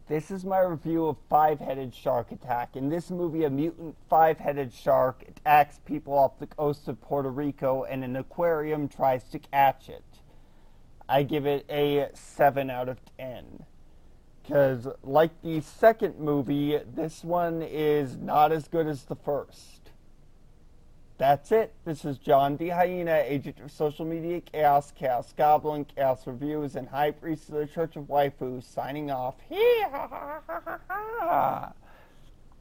This is my review of Five-Headed Shark Attack. In this movie, a mutant five-headed shark attacks people off the coast of Puerto Rico and an aquarium tries to catch it. I give it a 7 out of 10. Because, like the second movie, this one is not as good as the first. That's it. This is John D. Hyena, agent of social media chaos, Chaos Goblin, Chaos Reviews, and High Priest of the Church of Waifu, signing off. Hee ha ha ha ha ha.